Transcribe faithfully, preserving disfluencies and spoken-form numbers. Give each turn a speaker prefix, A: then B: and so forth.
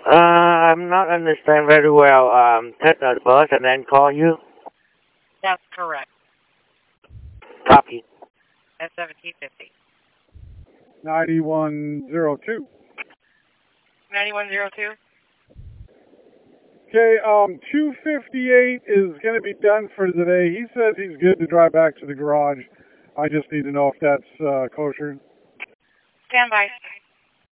A: Uh, I'm not understand very well. Um, take the bus and then call you.
B: That's correct.
A: Copy.
B: At seventeen fifty.
C: ninety-one oh two.
B: ninety-one oh two?
C: Okay, um, two fifty-eight is going to be done for today. He says he's good to drive back to the garage. I just need to know if that's uh, kosher.
B: Stand by.